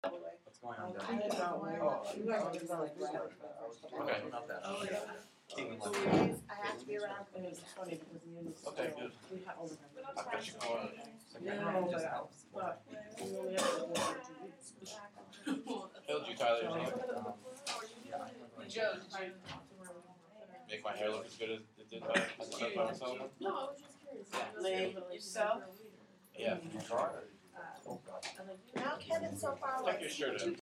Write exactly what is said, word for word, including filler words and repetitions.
What's going on, I guys? didn't know where- you guys were just like right. Okay, not that. Oh, yeah. Keeping Two like- days, I have to be around, and it's funny because me and the Okay, school, good. we had overtime. I bet you call it. Yeah, but, but we only have to do it for two weeks. Killed you, Tyler. Um, Joe, did you? Make my hair look as good as it did by myself by myself. No, I was just curious. Lane, yourself? Yeah. Now Kevin's so far away. Tuck your shirt in.